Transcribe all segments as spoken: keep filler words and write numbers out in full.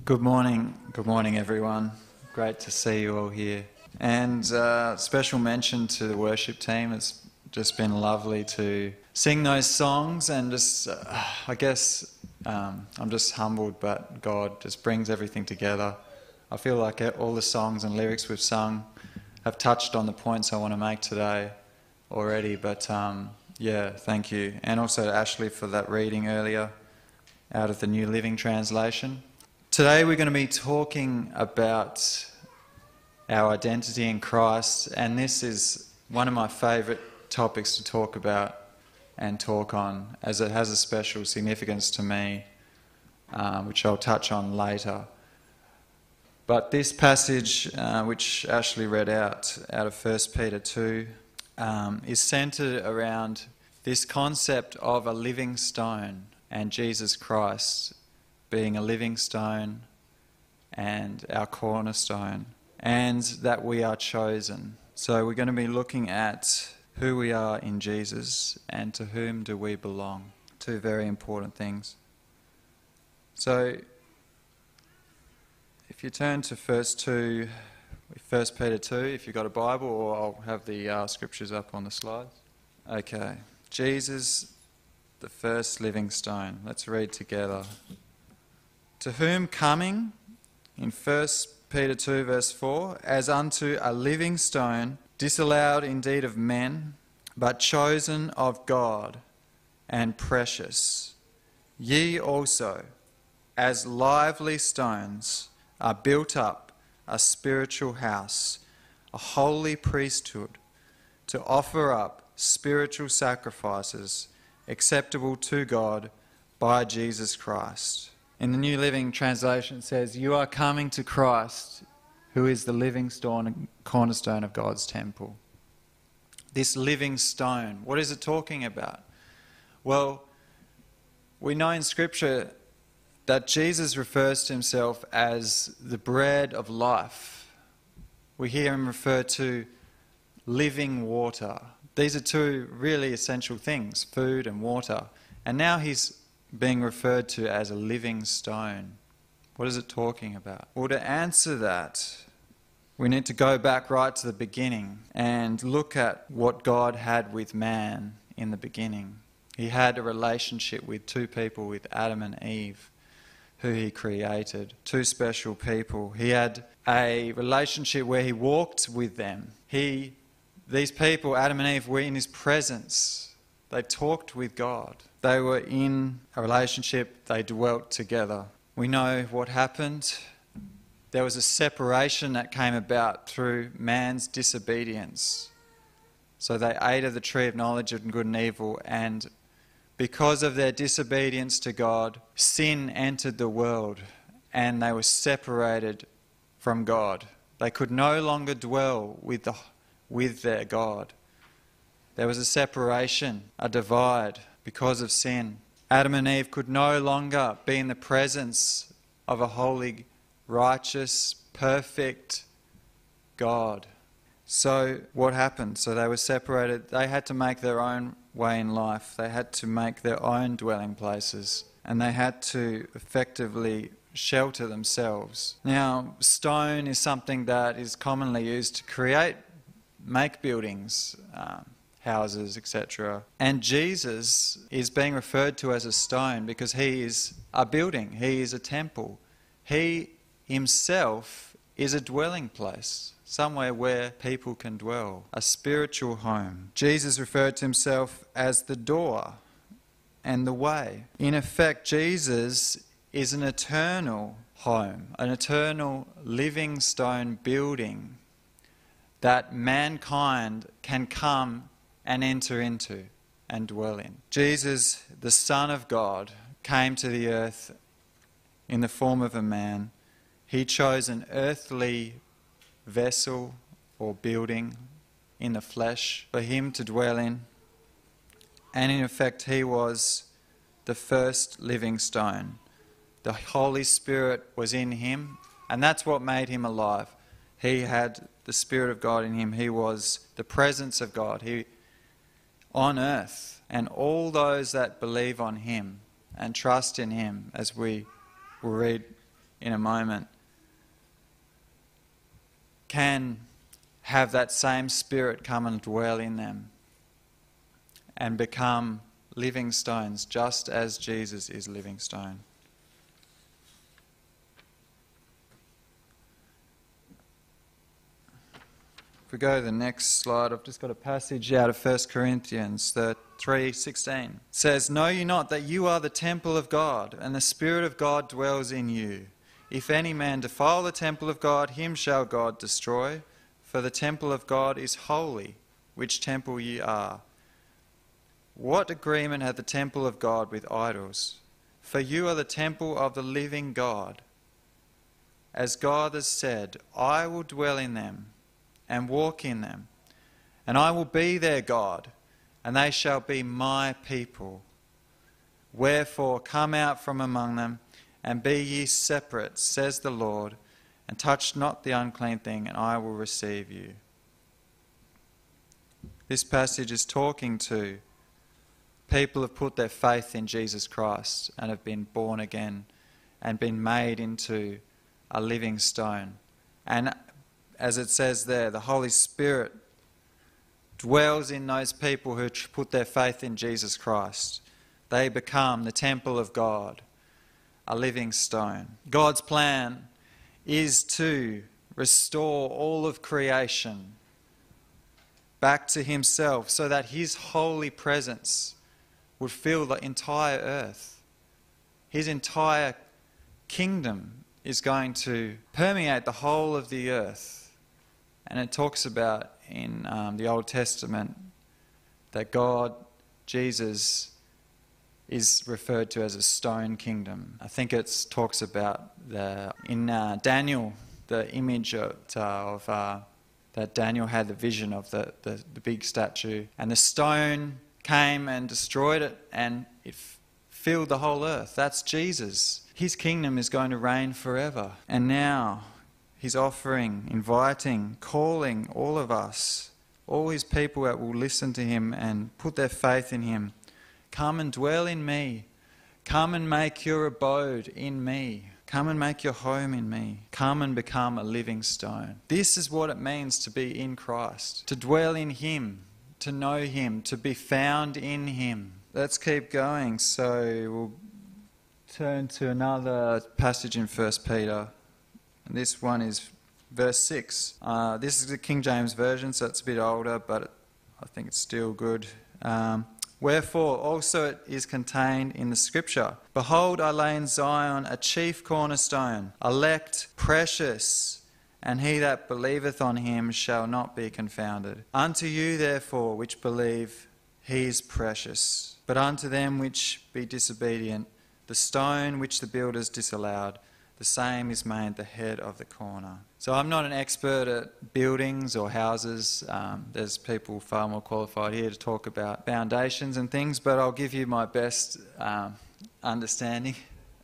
Good morning, good morning everyone. Great to see you all here. And uh, special mention to the worship team. It's just been lovely to sing those songs and just, uh, I guess, um, I'm just humbled, but God just brings everything together. I feel like all the songs and lyrics we've sung have touched on the points I want to make today already, but um, yeah, thank you. And also Ashley for that reading earlier out of the New Living Translation. Today we're going to be talking about our identity in Christ, and this is one of my favourite topics to talk about and talk on, as it has a special significance to me, uh, which I'll touch on later. But this passage, uh, which Ashley read out, out of First Peter two, um, is centred around this concept of a living stone and Jesus Christ being a living stone and our cornerstone, and that we are chosen. So we're going to be looking at who we are in Jesus and to whom do we belong. Two very important things. So if you turn to First two, First Peter two, if you've got a Bible, or I'll have the uh, scriptures up on the slides. Okay, Jesus, the first living stone. Let's read together. To whom coming, in First Peter two verse four, as unto a living stone, disallowed indeed of men, but chosen of God, and precious. Ye also, as lively stones, are built up a spiritual house, a holy priesthood, to offer up spiritual sacrifices acceptable to God by Jesus Christ. In the New Living Translation it says, you are coming to Christ, who is the living stone, cornerstone of God's temple. This living stone, what is it talking about? Well, we know in Scripture that Jesus refers to himself as the bread of life. We hear him refer to living water. These are two really essential things, food and water. And now he's being referred to as a living stone. What is it talking about? Well, to answer that, we need to go back right to the beginning and look at what God had with man in the beginning. He had a relationship with two people, with Adam and Eve, who he created, two special people. He had a relationship where he walked with them. He, these people, Adam and Eve, were in his presence. They talked with God. They were in a relationship. They dwelt together. We know what happened. There was a separation that came about through man's disobedience. So they ate of the tree of knowledge of good and evil, and because of their disobedience to God, sin entered the world and they were separated from God. They could no longer dwell with, the, with their God. There was a separation, a divide because of sin. Adam and Eve could no longer be in the presence of a holy, righteous, perfect God. So what happened? So they were separated. They had to make their own way in life. They had to make their own dwelling places, and they had to effectively shelter themselves. Now, stone is something that is commonly used to create, make buildings, um, houses, et cetera. And Jesus is being referred to as a stone because he is a building. He is a temple. He himself is a dwelling place, somewhere where people can dwell, a spiritual home. Jesus referred to himself as the door and the way. In effect, Jesus is an eternal home, an eternal living stone building that mankind can come and enter into and dwell in. Jesus, the Son of God, came to the earth in the form of a man. He chose an earthly vessel or building in the flesh for him to dwell in. And in effect, he was the first living stone. The Holy Spirit was in him, and that's what made him alive. He had the Spirit of God in him. He was the presence of God. He on earth, and all those that believe on him and trust in him, as we will read in a moment, can have that same Spirit come and dwell in them and become living stones, just as Jesus is living stone. If we go to the next slide, I've just got a passage out of First Corinthians three sixteen. It says, "Know you not that you are the temple of God, and the Spirit of God dwells in you? If any man defile the temple of God, him shall God destroy. For the temple of God is holy, which temple ye are. What agreement hath the temple of God with idols? For you are the temple of the living God. As God has said, I will dwell in them and walk in them, and I will be their God, and they shall be my people. Wherefore come out from among them, and be ye separate, says the Lord, and touch not the unclean thing, and I will receive you." This passage is talking to people who have put their faith in Jesus Christ and have been born again and been made into a living stone. And as it says there, the Holy Spirit dwells in those people who put their faith in Jesus Christ. They become the temple of God, a living stone. God's plan is to restore all of creation back to himself so that his holy presence would fill the entire earth. His entire kingdom is going to permeate the whole of the earth. And it talks about in um, the Old Testament that God, Jesus, is referred to as a stone kingdom. I think it talks about the in uh, Daniel, the image of, of uh, that Daniel had the vision of the, the, the big statue, and the stone came and destroyed it, and it f- filled the whole earth. That's Jesus. His kingdom is going to reign forever. And now he's offering, inviting, calling all of us, all his people that will listen to him and put their faith in him. Come and dwell in me. Come and make your abode in me. Come and make your home in me. Come and become a living stone. This is what it means to be in Christ, to dwell in him, to know him, to be found in him. Let's keep going. So we'll turn to another passage in First Peter. And this one is verse six. Uh, this is the King James Version, so it's a bit older, but it, I think it's still good. Um, Wherefore also it is contained in the Scripture, Behold, I lay in Zion a chief cornerstone, elect, precious, and he that believeth on him shall not be confounded. Unto you therefore which believe, he is precious. But unto them which be disobedient, the stone which the builders disallowed, the same is made the head of the corner. So I'm not an expert at buildings or houses. Um, there's people far more qualified here to talk about foundations and things, but I'll give you my best um, understanding.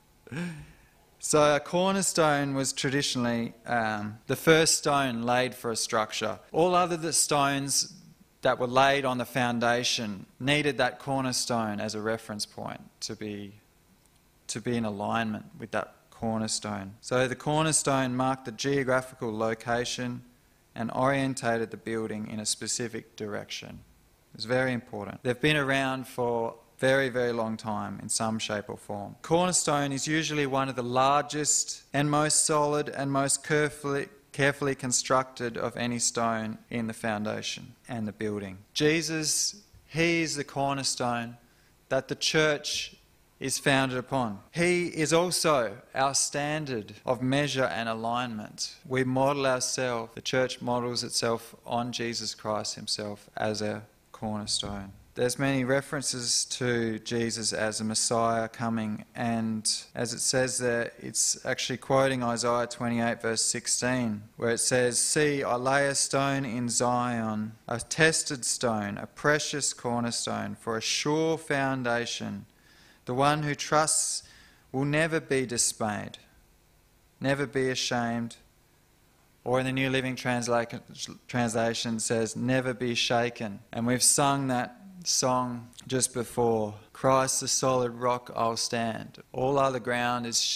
So a cornerstone was traditionally um, the first stone laid for a structure. All other the stones that were laid on the foundation needed that cornerstone as a reference point to be to be in alignment with that cornerstone. So the cornerstone marked the geographical location and orientated the building in a specific direction. It was very important. They've been around for very, very long time in some shape or form. Cornerstone is usually one of the largest and most solid and most carefully, carefully constructed of any stone in the foundation and the building. Jesus, he is the cornerstone that the church is founded upon. He is also our standard of measure and alignment. We model ourselves, the church models itself on Jesus Christ himself as a cornerstone. There's many references to Jesus as a Messiah coming, and as it says there, it's actually quoting Isaiah twenty-eight verse sixteen, where it says, See, I lay a stone in Zion, a tested stone, a precious cornerstone, for a sure foundation. The one who trusts will never be dismayed, never be ashamed. Or in the New Living Translation says, never be shaken. And we've sung that song just before, Christ the solid rock I'll stand. All other ground is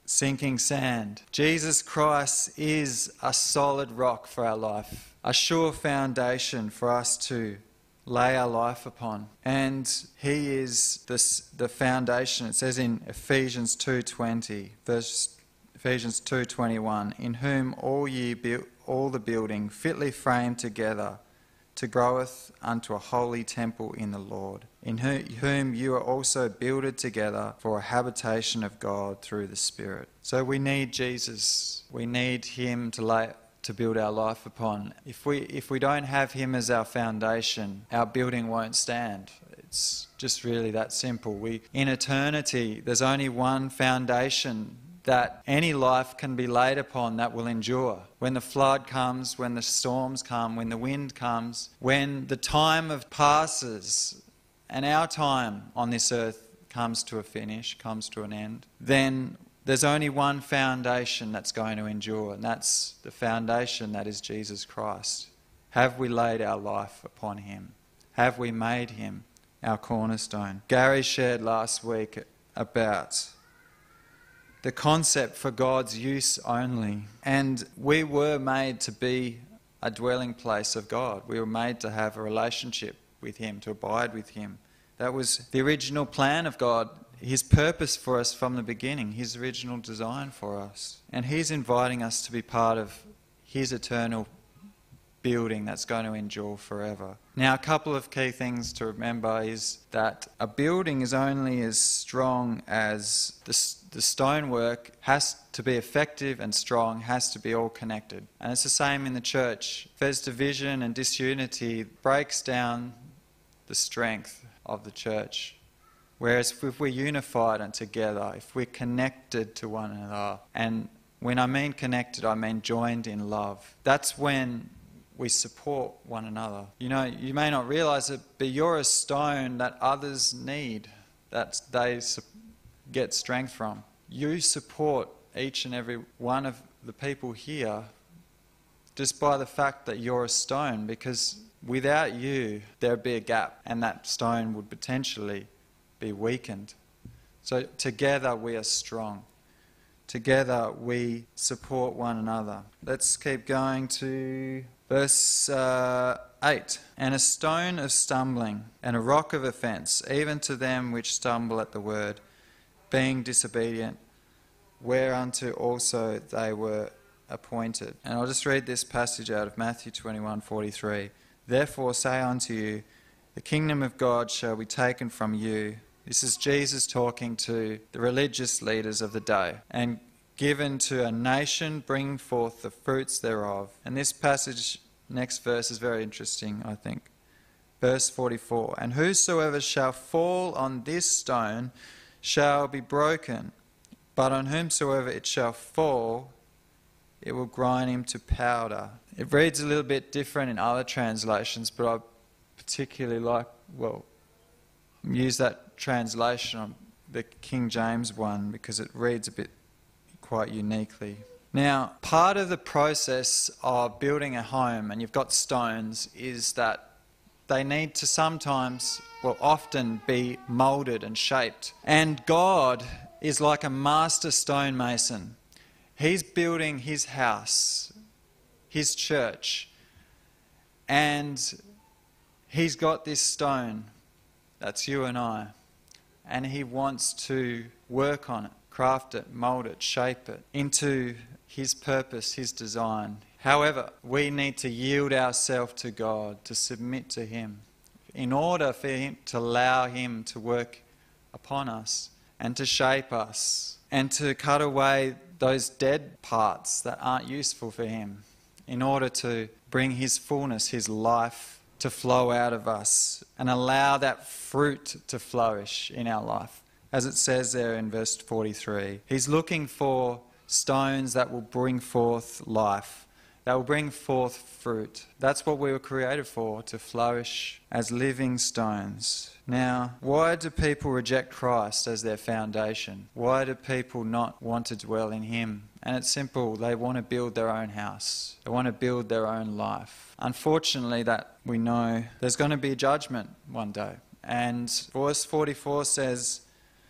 sinking sand. Jesus Christ is a solid rock for our life, a sure foundation for us to lay our life upon. And he is this, the foundation. It says in Ephesians two twenty, verse Ephesians two twenty-one, in whom all ye build, all the building fitly framed together to groweth unto a holy temple in the Lord, in whom you are also builded together for a habitation of God through the Spirit. So we need Jesus. We need him to lay to build our life upon. If we if we don't have him as our foundation, our building won't stand. It's just really that simple. We in eternity, there's only one foundation that any life can be laid upon that will endure. When the flood comes, when the storms come, when the wind comes, when the time of passes and our time on this earth comes to a finish, comes to an end, then there's only one foundation that's going to endure, and that's the foundation that is Jesus Christ. Have we laid our life upon him? Have we made him our cornerstone? Gary shared last week about the concept for God's use only. And we were made to be a dwelling place of God. We were made to have a relationship with him, to abide with him. That was the original plan of God, his purpose for us from the beginning, his original design for us. And he's inviting us to be part of his eternal building that's going to endure forever. Now, a couple of key things to remember is that a building is only as strong as the, the stonework has to be effective and strong, has to be all connected. And it's the same in the church. If there's division and disunity, it breaks down the strength of the church. Whereas if we're unified and together, if we're connected to one another, and when I mean connected, I mean joined in love, that's when we support one another. You know, you may not realise it, but you're a stone that others need, that they get strength from. You support each and every one of the people here just by the fact that you're a stone, because without you, there'd be a gap and that stone would potentially be weakened. So together we are strong. Together we support one another. Let's keep going to verse uh, eight. And a stone of stumbling and a rock of offence, even to them which stumble at the word, being disobedient, whereunto also they were appointed. And I'll just read this passage out of Matthew twenty-one forty-three. Therefore say unto you, the kingdom of God shall be taken from you. This is Jesus talking to the religious leaders of the day. And given to a nation, bring forth the fruits thereof. And this passage, next verse, is very interesting, I think. Verse forty-four. And whosoever shall fall on this stone shall be broken, but on whomsoever it shall fall, it will grind him to powder. It reads a little bit different in other translations, but I particularly like, well, use that translation on the King James one because it reads a bit quite uniquely. Now, part of the process of building a home, and you've got stones, is that they need to sometimes, well, often be moulded and shaped. And God is like a master stonemason. He's building his house, his church, and he's got this stone, that's you and I, and he wants to work on it, craft it, mould it, shape it into his purpose, his design. However, we need to yield ourselves to God, to submit to him, in order for him to allow him to work upon us and to shape us and to cut away those dead parts that aren't useful for him, in order to bring his fullness, his life, to flow out of us and allow that fruit to flourish in our life. As it says there in verse forty-three, he's looking for stones that will bring forth life, that will bring forth fruit. That's what we were created for, to flourish as living stones. Now, why do people reject Christ as their foundation? Why do people not want to dwell in him? And it's simple, they want to build their own house. They want to build their own life. Unfortunately, that we know there's going to be judgment one day. And verse forty-four says,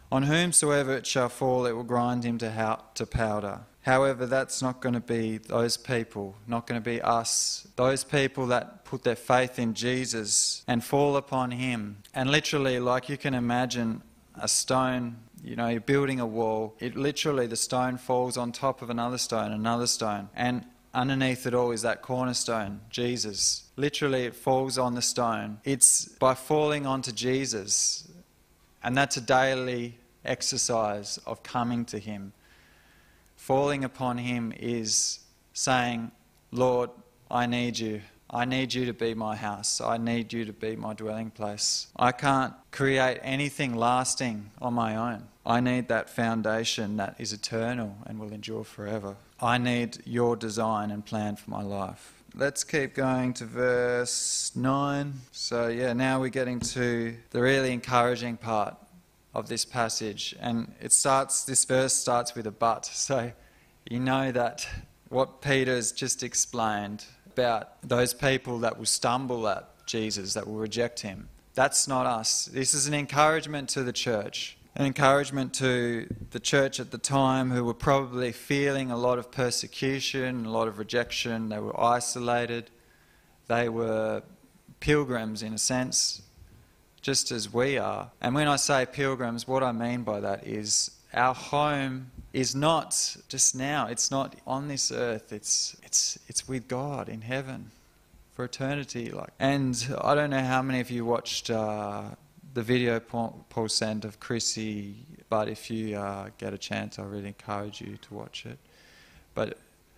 On whomsoever it shall fall, it will grind him to, how- to powder. However, that's not going to be those people, not going to be us. Those people that put their faith in Jesus and fall upon him. And literally, like you can imagine a stone, you know, you're building a wall. It literally, the stone falls on top of another stone, another stone. And underneath it all is that cornerstone, Jesus. Literally, it falls on the stone. It's by falling onto Jesus. And that's a daily exercise of coming to him. Falling upon him is saying, Lord, I need you. I need you to be my house. I need you to be my dwelling place. I can't create anything lasting on my own. I need that foundation that is eternal and will endure forever. I need your design and plan for my life. Let's keep going to verse nine. So yeah, now we're getting to the really encouraging part of this passage, and it starts, this verse starts with a but. So you know that what Peter's just explained about those people that will stumble at Jesus, that will reject him, that's not us. This is an encouragement to the church, an encouragement to the church at the time who were probably feeling a lot of persecution, a lot of rejection. They were isolated. They were pilgrims in a sense, just as we are. And when I say pilgrims, what I mean by that is our home is not just now. It's not on this earth. It's it's it's with God in heaven for eternity. Like, and I don't know how many of you watched uh, the video Paul, Paul sent of Chrissy, but if you uh, get a chance, I really encourage you to watch it. But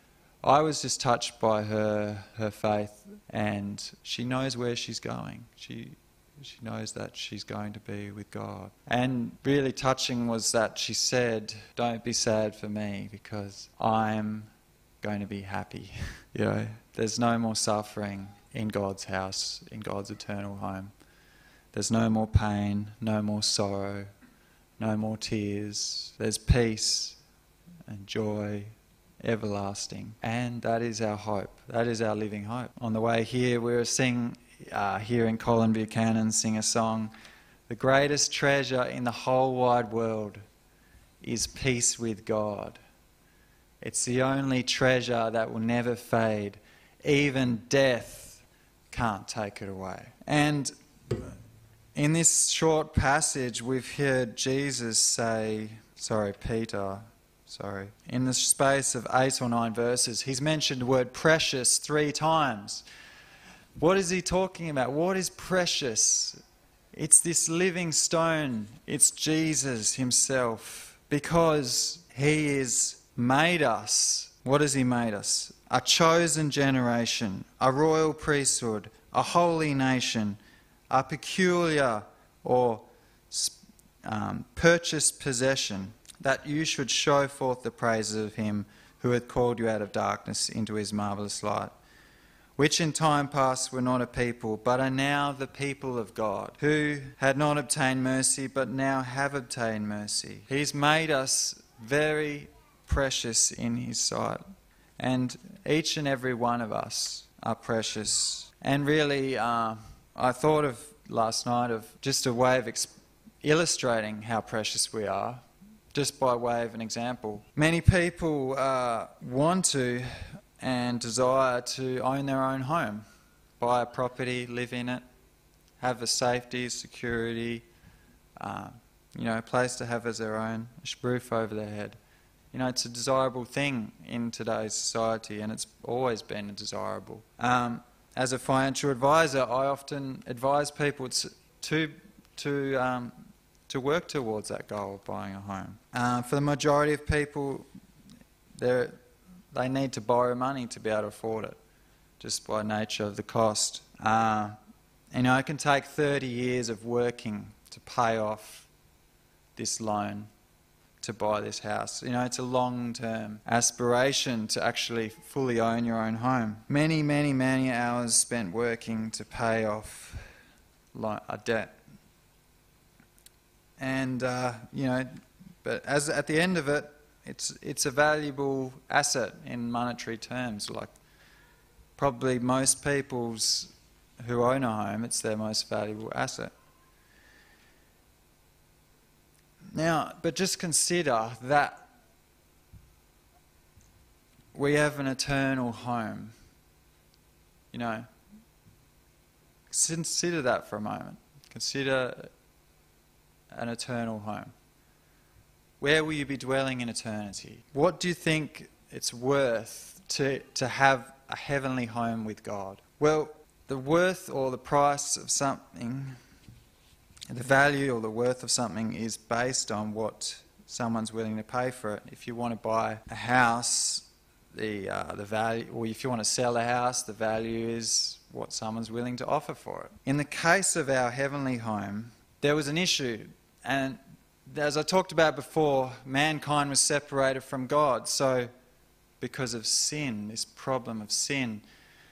I was just touched by her her faith, and she knows where she's going. She She knows that she's going to be with God. And really touching was that she said, don't be sad for me because I'm going to be happy. You know, there's no more suffering in God's house, in God's eternal home. There's no more pain, no more sorrow, no more tears. There's peace and joy, everlasting. And that is our hope. That is our living hope. On the way here, we were singing Uh, hearing Colin Buchanan sing a song, the greatest treasure in the whole wide world is peace with God. It's the only treasure that will never fade. Even death can't take it away. And in this short passage, we've heard Jesus say, sorry, Peter, sorry, in the space of eight or nine verses, he's mentioned the word precious three times. What is he talking about? What is precious? It's this living stone. It's Jesus himself. Because he has made us. What has he made us? A chosen generation, a royal priesthood, a holy nation, a peculiar or um, purchased possession, that you should show forth the praises of him who hath called you out of darkness into his marvellous light, which in time past were not a people, but are now the people of God, who had not obtained mercy, but now have obtained mercy. He's made us very precious in his sight, and each and every one of us are precious. And really, uh, I thought of last night of just a way of exp- illustrating how precious we are, just by way of an example. Many people uh, want to and desire to own their own home, buy a property, live in it, have a safety, security, uh, you know, a place to have as their own, a roof over their head. You know, it's a desirable thing in today's society, and it's always been desirable. Um, as a financial advisor, I often advise people to to um, to work towards that goal of buying a home. Uh, for the majority of people, they're They need to borrow money to be able to afford it, just by nature of the cost. Uh, you know, it can take thirty years of working to pay off this loan to buy this house. You know, it's a long-term aspiration to actually fully own your own home. Many, many, many hours spent working to pay off a debt. And, uh, you know, but as at the end of it, It's it's a valuable asset in monetary terms. Like probably most people's who own a home, it's their most valuable asset. Now, but just consider that we have an eternal home. You know, consider that for a moment. Consider an eternal home. Where will you be dwelling in eternity? What do you think it's worth to, to have a heavenly home with God? Well, the worth or the price of something, the value or the worth of something is based on what someone's willing to pay for it. If you want to buy a house, the uh, the value, or if you want to sell a house, the value is what someone's willing to offer for it. In the case of our heavenly home, there was an issue, and as I talked about before, mankind was separated from God. So, because of sin, this problem of sin,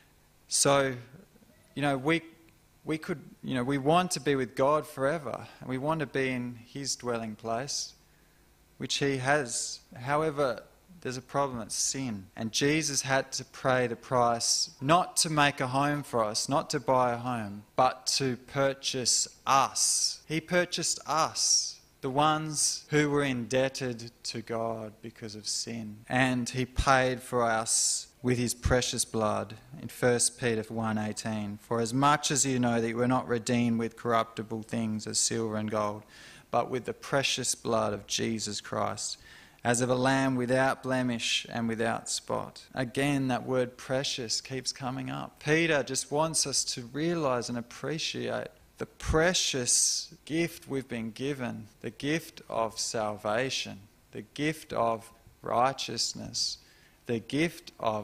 so you know we we could you know we want to be with God forever, and we want to be in His dwelling place, which He has. However, there's a problem, it's sin. And Jesus had to pay the price, not to make a home for us, not to buy a home, but to purchase us. He purchased us, the ones who were indebted to God because of sin. And He paid for us with His precious blood in First Peter one eighteen. For as much as you know that you were not redeemed with corruptible things as silver and gold, but with the precious blood of Jesus Christ, as of a lamb without blemish and without spot. Again, that word precious keeps coming up. Peter just wants us to realise and appreciate the precious gift we've been given, the gift of salvation, the gift of righteousness, the gift of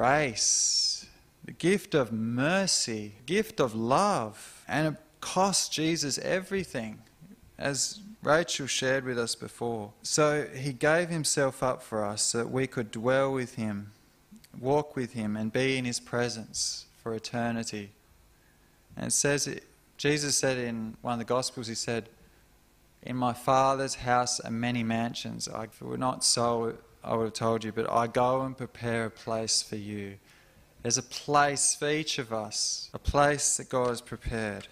grace, the gift of mercy, the gift of love. And it cost Jesus everything, as Rachel shared with us before. So He gave Himself up for us so that we could dwell with Him, walk with Him, and be in His presence for eternity. And it says, it, Jesus said in one of the Gospels, He said, "In my Father's house are many mansions. If it were not so, I would have told you, but I go and prepare a place for you." There's a place for each of us, a place that God has prepared.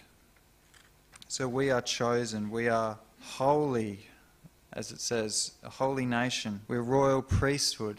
So we are chosen, we are holy, as it says, a holy nation. We're royal priesthood.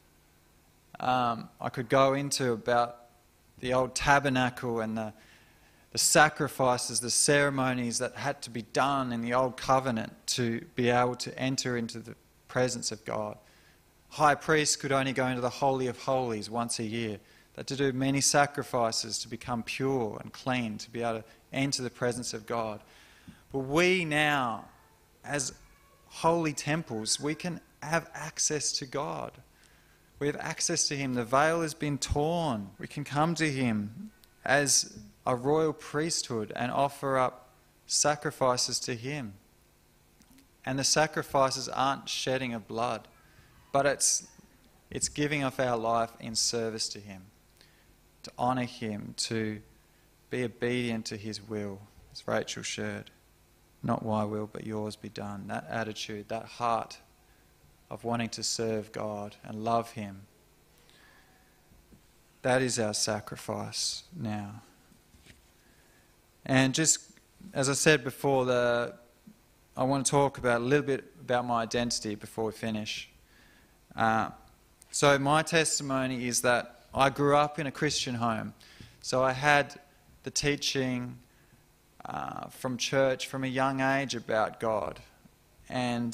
Um, I could go into about the old tabernacle and the, the sacrifices, the ceremonies that had to be done in the old covenant to be able to enter into the presence of God. High priests could only go into the Holy of Holies once a year. They had to do many sacrifices to become pure and clean, to be able to enter the presence of God. But we now, as holy temples, we can have access to God. We have access to Him. The veil has been torn. We can come to Him as a royal priesthood and offer up sacrifices to Him. And the sacrifices aren't shedding of blood, but it's it's giving of our life in service to Him, to honour Him, to be obedient to His will, as Rachel shared. Not my will, but yours be done. That attitude, that heart of wanting to serve God and love Him, that is our sacrifice now. And just, as I said before, the I want to talk about a little bit about my identity before we finish. Uh, so my testimony is that I grew up in a Christian home. So I had the teaching uh, from church from a young age about God. And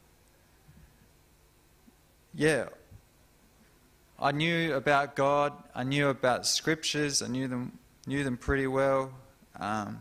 yeah, I knew about God, I knew about scriptures, I knew them knew them pretty well. Um,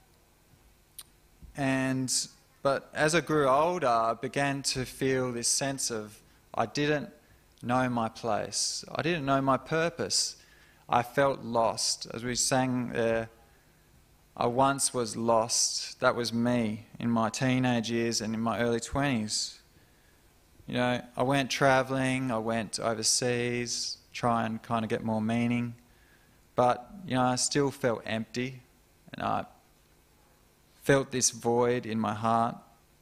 and but as I grew older, I began to feel this sense of I didn't know my place. I didn't know my purpose. I felt lost. As we sang there, I once was lost. That was me in my teenage years and in my early twenties. You know, I went travelling, I went overseas, try and kind of get more meaning. But, you know, I still felt empty, and I felt this void in my heart.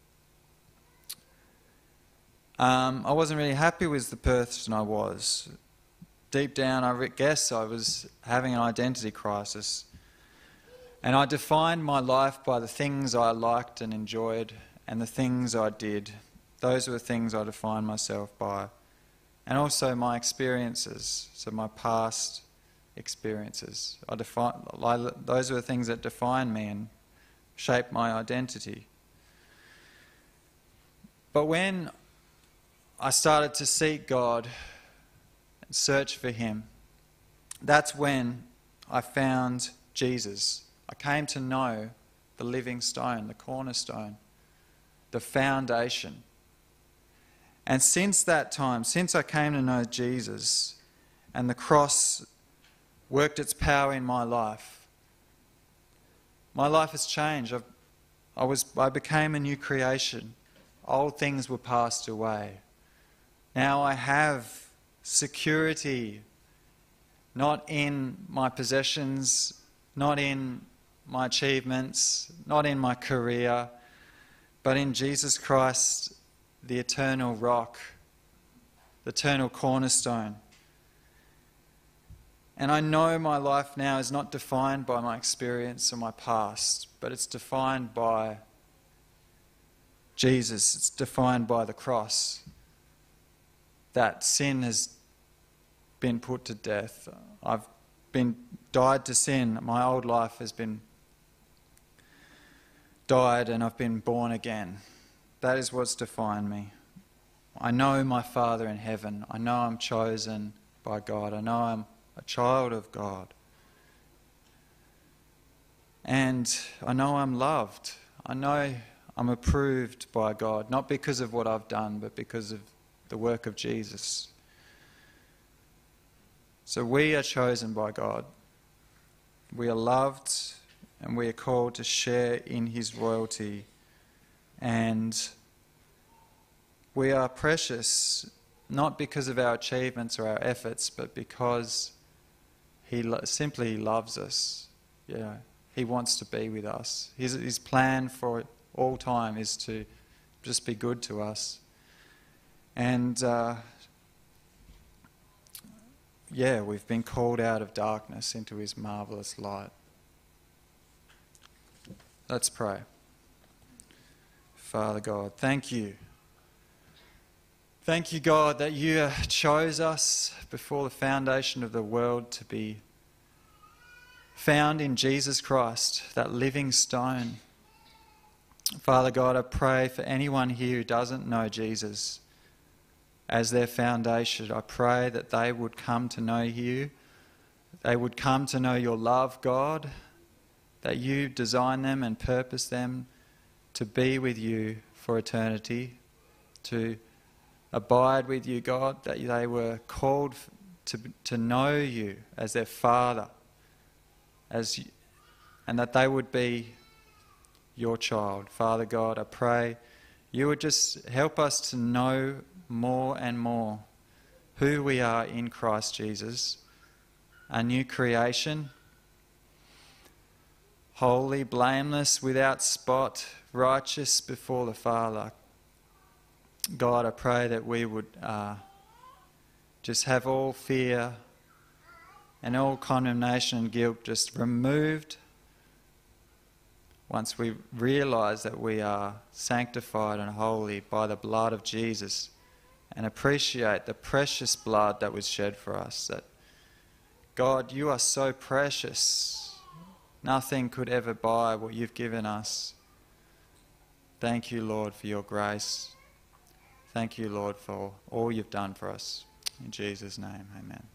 Um, I wasn't really happy with the person I was. Deep down, I guess I was having an identity crisis. And I defined my life by the things I liked and enjoyed and the things I did. Those were the things I defined myself by. And also my experiences, so my past experiences. I define, those are the things that define me and shape my identity. But when I started to seek God and search for Him, that's when I found Jesus. I came to know the living stone, the cornerstone, the foundation. And since that time, since I came to know Jesus and the cross worked its power in my life, my life has changed. I've, I was, I became a new creation. Old things were passed away. Now I have security, not in my possessions, not in my achievements, not in my career, but in Jesus Christ, the eternal rock, the eternal cornerstone. And I know my life now is not defined by my experience or my past, but it's defined by Jesus. It's defined by the cross. That sin has been put to death. I've been died to sin. My old life has been died and I've been born again. That is what's defined me. I know my Father in heaven. I know I'm chosen by God. I know I'm a child of God. And I know I'm loved. I know I'm approved by God, not because of what I've done, but because of the work of Jesus. So we are chosen by God. We are loved and we are called to share in His royalty. And we are precious, not because of our achievements or our efforts, but because He lo- simply loves us. Yeah, He wants to be with us. His, his plan for all time is to just be good to us. And uh, yeah, we've been called out of darkness into His marvellous light. Let's pray. Father God, thank you. Thank you, God, that you chose us before the foundation of the world to be found in Jesus Christ, that living stone. Father God, I pray for anyone here who doesn't know Jesus as their foundation. I pray that they would come to know you. They would come to know your love, God, that you design them and purpose them to be with you for eternity, to abide with you, God, that they were called to, to know you as their Father, as, and that they would be your child. Father God, I pray you would just help us to know more and more who we are in Christ Jesus, a new creation, holy, blameless, without spot, righteous before the Father. God, I pray that we would uh, just have all fear and all condemnation and guilt just removed once we realise that we are sanctified and holy by the blood of Jesus, and appreciate the precious blood that was shed for us. That, God, you are so precious. Nothing could ever buy what you've given us. Thank you, Lord, for your grace. Thank you, Lord, for all you've done for us. In Jesus' name, amen.